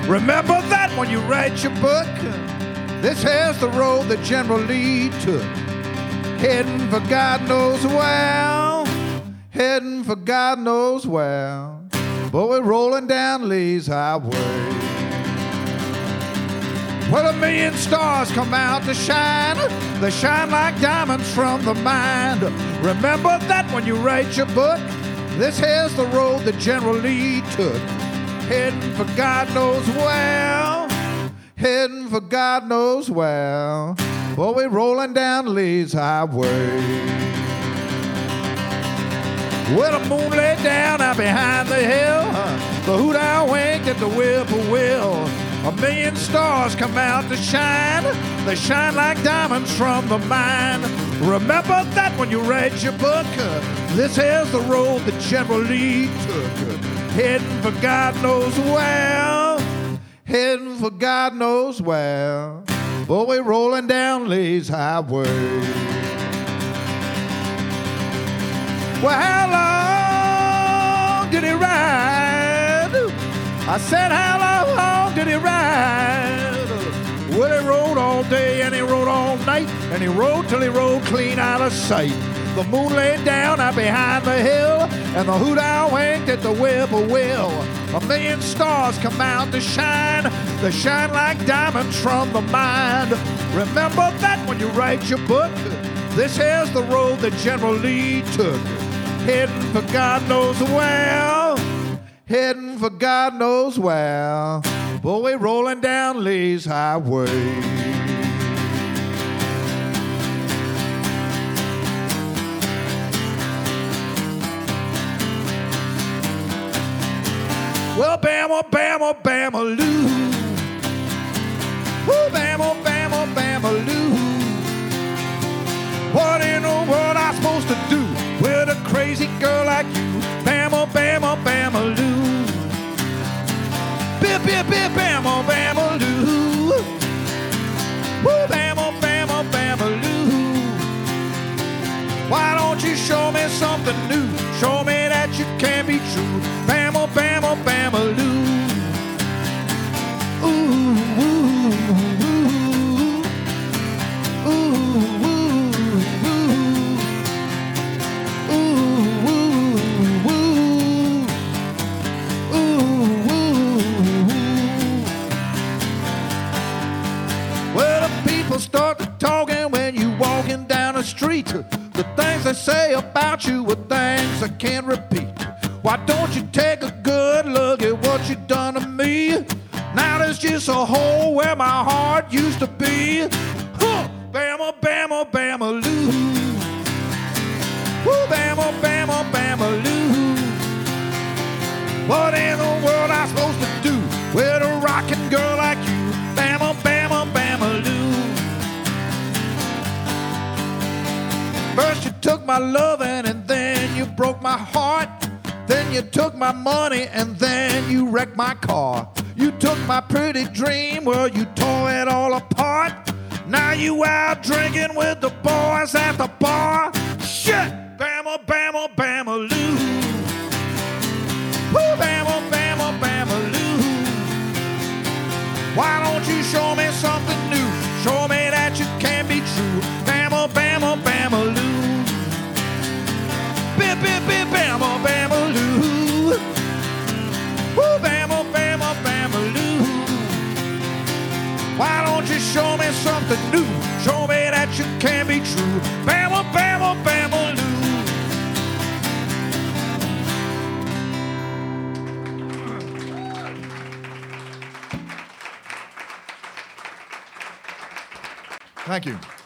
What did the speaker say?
Remember that when you write your book. This here's the road that General Lee took, heading for God knows where, heading for God knows where. But we're rolling down Lee's highway. Well, 1,000,000 stars come out to shine. They shine like diamonds from the mine. Remember that when you write your book. This here's the road that General Lee took, heading for God knows where, heading for God knows where. Well, we're rolling down Lee's highway. Well, the moon lay down out behind the hill. The hoot owl winked at the whippoorwill. 1,000,000 stars come out to shine. They shine like diamonds from the mine. Remember that when you write your book. This here's the road that General Lee took, heading for God knows where, heading for God knows where. But we're rolling down Lee's highway. Well, how long did he ride? I said, how long did he ride? Well, he rode all day and he rode all night, and he rode till he rode clean out of sight. The moon laid down out behind the hill, and the hoot owl winked at the whippoorwill. 1,000,000 stars come out to shine. They shine like diamonds from the mine. Remember that when you write your book. This here's the road that General Lee took, heading for God knows where, heading for God knows where. Boy, we're rolling down Lee's highway. Well, Bama, Bama, Bama-loo. Woo, Bama, Bama, Bama-loo. What in the world I supposed to do with a crazy girl like you? Bama, Bama, Bama-loo. Bip, bip, bip, Bama, Bama-loo. Woo, Bama, Bama, Bama-loo. Why don't you show me something new? Show me that you can be true. Bama, Bama, Bama-loo. Ooh, ooh, ooh, ooh, ooh, ooh, ooh, ooh, ooh. Well, the people start to talking when you walking down the street. The things they say about you are things I can't repeat. Why don't you take a good look at what you done to me? Now there's just a hole where my heart used to be. Huh. Bama, Bama, Bama-loo. Woo, Bama, Bama, Bama-loo. What in the world I supposed to do with a rockin' girl like you? Bama, Bama, Bama-loo. First you took my loving and then you broke my heart. Then you took my money and then you wrecked my car. You took my pretty dream, well, you tore it all apart. Now you out drinking with the boys at the bar. Shit! Bama, Bama, Bama-loo. Woo, Bama, Bama, Bama-loo. Why don't you show me something new? Show me that you can be true. Bama, Bama, Bama-loo. Bip, bip, bip, Bama, Bama-loo. Woo, Bama, Bama, Bama-loo. Why don't you show me something new? Show me that you can be true. Bama, Bama, Bama-loo. Thank you.